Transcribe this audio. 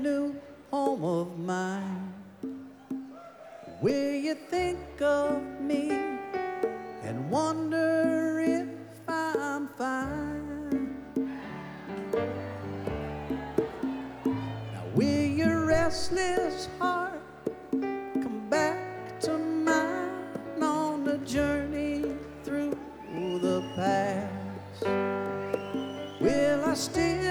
new home of mine. Will you think of me and wonder if I'm fine? Now will your restless heart come back to mine on the journey through the past? Will I still